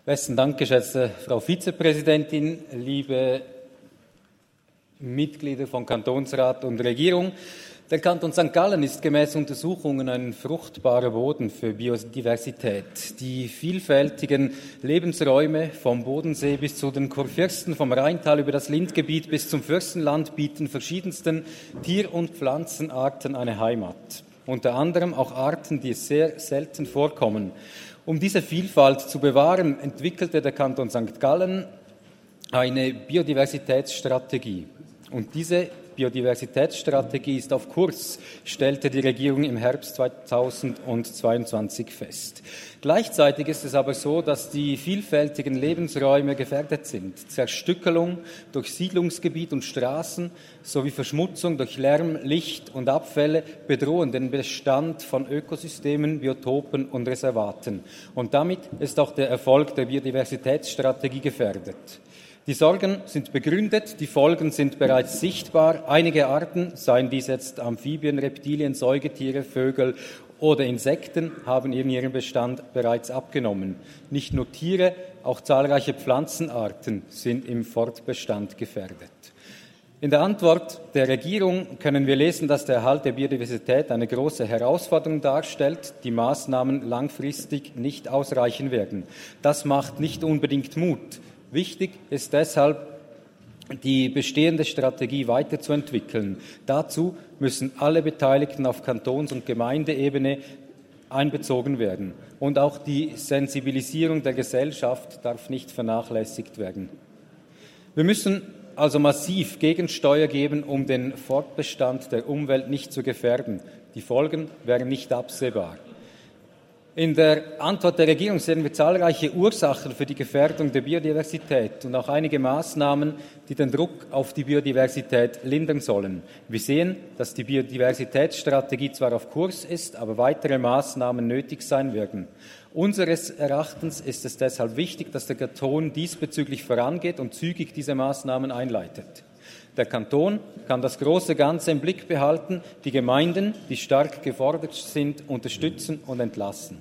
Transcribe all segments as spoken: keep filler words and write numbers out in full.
Besten Dank, geschätzte Frau Vizepräsidentin, liebe Mitglieder von Kantonsrat und Regierung. Der Kanton Sankt Gallen ist gemäß Untersuchungen ein fruchtbarer Boden für Biodiversität. Die vielfältigen Lebensräume vom Bodensee bis zu den Kurfürsten, vom Rheintal über das Lindgebiet bis zum Fürstenland bieten verschiedensten Tier- und Pflanzenarten eine Heimat. Unter anderem auch Arten, die sehr selten vorkommen. Um diese Vielfalt zu bewahren, entwickelte der Kanton Sankt Gallen eine Biodiversitätsstrategie. Und diese Biodiversitätsstrategie ist auf Kurs, stellte die Regierung im Herbst zweitausendzweiundzwanzig fest. Gleichzeitig ist es aber so, dass die vielfältigen Lebensräume gefährdet sind. Zerstückelung durch Siedlungsgebiet und Straßen sowie Verschmutzung durch Lärm, Licht und Abfälle bedrohen den Bestand von Ökosystemen, Biotopen und Reservaten. Und damit ist auch der Erfolg der Biodiversitätsstrategie gefährdet. Die Sorgen sind begründet, die Folgen sind bereits sichtbar. Einige Arten, seien dies jetzt Amphibien, Reptilien, Säugetiere, Vögel oder Insekten, haben in ihrem Bestand bereits abgenommen. Nicht nur Tiere, auch zahlreiche Pflanzenarten sind im Fortbestand gefährdet. In der Antwort der Regierung können wir lesen, dass der Erhalt der Biodiversität eine große Herausforderung darstellt, die Maßnahmen langfristig nicht ausreichen werden. Das macht nicht unbedingt Mut. Wichtig ist deshalb, die bestehende Strategie weiterzuentwickeln. Dazu müssen alle Beteiligten auf Kantons- und Gemeindeebene einbezogen werden. Und auch die Sensibilisierung der Gesellschaft darf nicht vernachlässigt werden. Wir müssen also massiv Gegensteuer geben, um den Fortbestand der Umwelt nicht zu gefährden. Die Folgen wären nicht absehbar. In der Antwort der Regierung sehen wir zahlreiche Ursachen für die Gefährdung der Biodiversität und auch einige Maßnahmen, die den Druck auf die Biodiversität lindern sollen. Wir sehen, dass die Biodiversitätsstrategie zwar auf Kurs ist, aber weitere Maßnahmen nötig sein werden. Unseres Erachtens ist es deshalb wichtig, dass der Kanton diesbezüglich vorangeht und zügig diese Maßnahmen einleitet. Der Kanton kann das große Ganze im Blick behalten, die Gemeinden, die stark gefordert sind, unterstützen und entlasten.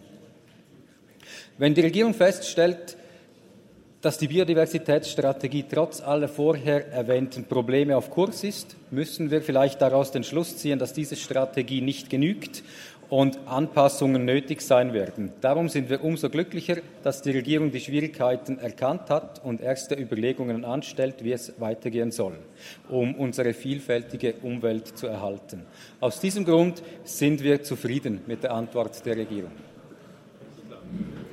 Wenn die Regierung feststellt, dass die Biodiversitätsstrategie trotz aller vorher erwähnten Probleme auf Kurs ist, müssen wir vielleicht daraus den Schluss ziehen, dass diese Strategie nicht genügt und Anpassungen nötig sein werden. Darum sind wir umso glücklicher, dass die Regierung die Schwierigkeiten erkannt hat und erste Überlegungen anstellt, wie es weitergehen soll, um unsere vielfältige Umwelt zu erhalten. Aus diesem Grund sind wir zufrieden mit der Antwort der Regierung.